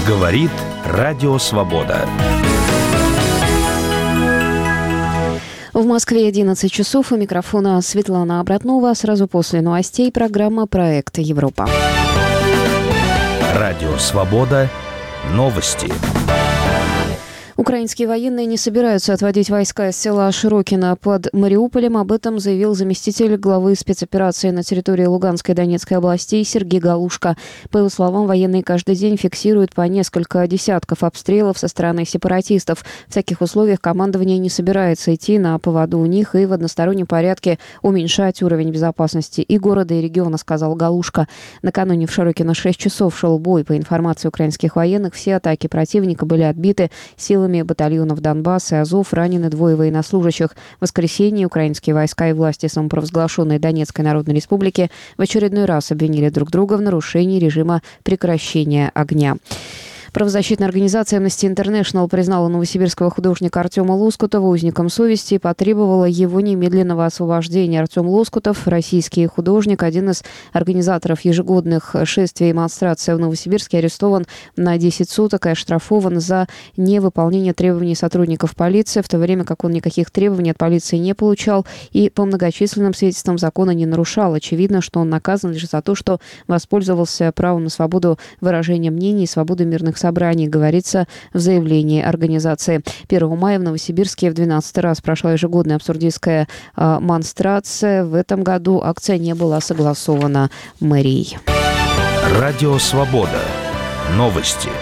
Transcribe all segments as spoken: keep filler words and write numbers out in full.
Говорит Радио Свобода. В Москве одиннадцать часов. У микрофона Светлана Обратнова. Сразу после новостей программа «Проект Европа». Радио Свобода. Новости. Украинские военные не собираются отводить войска из села Широкино под Мариуполем. Об этом заявил заместитель главы спецоперации на территории Луганской и Донецкой областей Сергей Галушко. По его словам, военные каждый день фиксируют по несколько десятков обстрелов со стороны сепаратистов. В таких условиях командование не собирается идти на поводу у них и в одностороннем порядке уменьшать уровень безопасности и города, и региона, сказал Галушко. Накануне в Широкино шесть часов шел бой. По информации украинских военных, все атаки противника были отбиты силами батальонов Донбасс и Азов, ранены двое военнослужащих. В воскресенье украинские войска и власти самопровозглашенной Донецкой Народной Республики в очередной раз обвинили друг друга в нарушении режима прекращения огня. Правозащитная организация Amnesty International признала новосибирского художника Артема Лоскутова узником совести и потребовала его немедленного освобождения. Артем Лоскутов, российский художник, один из организаторов ежегодных шествий и демонстраций в Новосибирске, арестован на десять суток и оштрафован за невыполнение требований сотрудников полиции, в то время как он никаких требований от полиции не получал и по многочисленным свидетельствам закона не нарушал. Очевидно, что он наказан лишь за то, что воспользовался правом на свободу выражения мнений и свободу мирных собраний, говорится в заявлении организации. первого мая в Новосибирске в двенадцатый раз прошла ежегодная абсурдистская э, монстрация. В этом году акция не была согласована мэрией. Радио Свобода. Новости.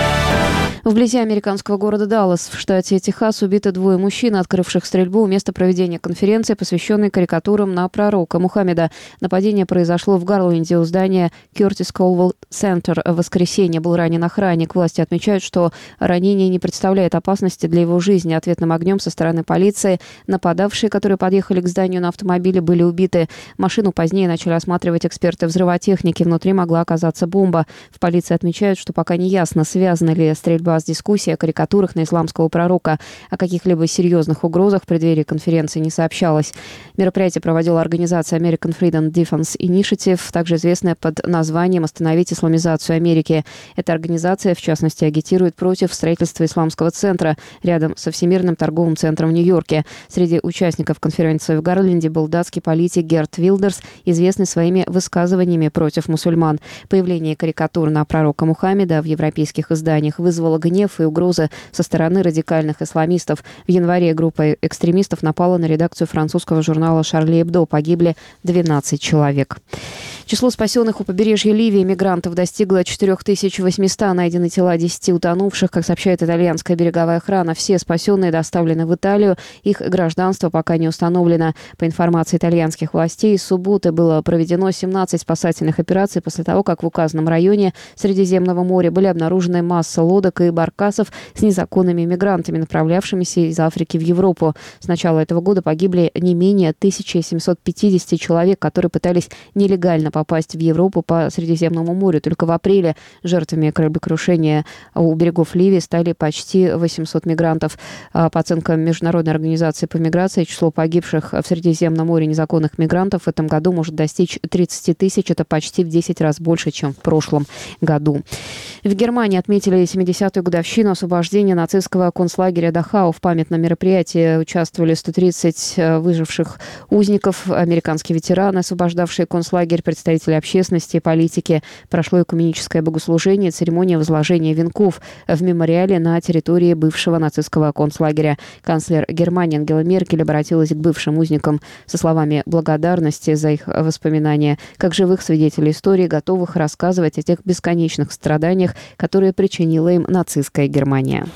Вблизи американского города Даллас в штате Техас убиты двое мужчин, открывших стрельбу у места проведения конференции, посвященной карикатурам на пророка Мухаммеда. Нападение произошло в Гарленде у здания Curtis Colwell Center. В воскресенье был ранен охранник. Власти отмечают, что ранение не представляет опасности для его жизни. Ответным огнем со стороны полиции нападавшие, которые подъехали к зданию на автомобиле, были убиты. Машину позднее начали осматривать эксперты взрывотехники. Внутри могла оказаться бомба. В полиции отмечают, что пока не ясно, связана ли стрельба с дискуссией о карикатурах на исламского пророка. О каких-либо серьезных угрозах в преддверии конференции не сообщалось. Мероприятие проводила организация American Freedom Defense Initiative, также известная под названием «Остановить исламизацию Америки». Эта организация, в частности, агитирует против строительства исламского центра рядом со Всемирным торговым центром в Нью-Йорке. Среди участников конференции в Гарленде был датский политик Герт Вилдерс, известный своими высказываниями против мусульман. Появление карикатур на пророка Мухаммеда в европейских изданиях вызвало гнев и угрозы со стороны радикальных исламистов. В январе группа экстремистов напала на редакцию французского журнала «Шарли Эбдо». Погибли двенадцать человек. Число спасенных у побережья Ливии мигрантов достигло четыре тысячи восемьсот. Найдены тела десяти утонувших. Как сообщает итальянская береговая охрана, все спасенные доставлены в Италию. Их гражданство пока не установлено. По информации итальянских властей, с субботы было проведено семнадцать спасательных операций после того, как в указанном районе Средиземного моря были обнаружены масса лодок и баркасов с незаконными мигрантами, направлявшимися из Африки в Европу. С начала этого года погибли не менее тысяча семьсот пятьдесят человек, которые пытались нелегально попасть в Европу по Средиземному морю. Только в апреле жертвами кораблекрушения у берегов Ливии стали почти восемьсот мигрантов. По оценкам Международной организации по миграции, число погибших в Средиземном море незаконных мигрантов в этом году может достичь тридцати тысяч. Это почти в десять раз больше, чем в прошлом году. В Германии отметили семидесятую годовщину освобождения нацистского концлагеря Дахау. В памятном мероприятии участвовали сто тридцать выживших узников, американские ветераны, освобождавшие концлагерь, представители общественности и политики. Прошло экуменическое богослужение, церемония возложения венков в мемориале на территории бывшего нацистского концлагеря. Канцлер Германии Ангела Меркель обратилась к бывшим узникам со словами благодарности за их воспоминания, как живых свидетелей истории, готовых рассказывать о тех бесконечных страданиях, которые причинила им нацистская Германия.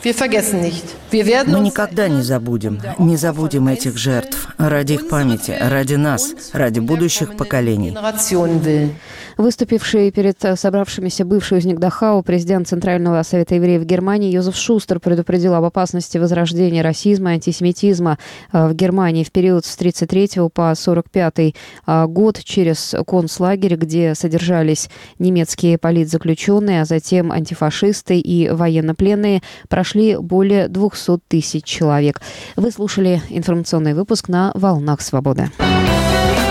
Мы никогда не забудем, не забудем этих жертв. Ради их памяти, ради нас, ради будущих поколений. Выступивший перед собравшимися бывший узник Дахау, президент Центрального совета евреев Германии Йозеф Шустер предупредил об опасности возрождения расизма и антисемитизма в Германии в период с тридцать третьего по сорок пятый год через концлагерь, где содержались немецкие политзаключенные, а затем антифашисты и военнопленные, прошли более двухсот тысяч человек. Вы слушали информационный выпуск на «Волнах Свободы».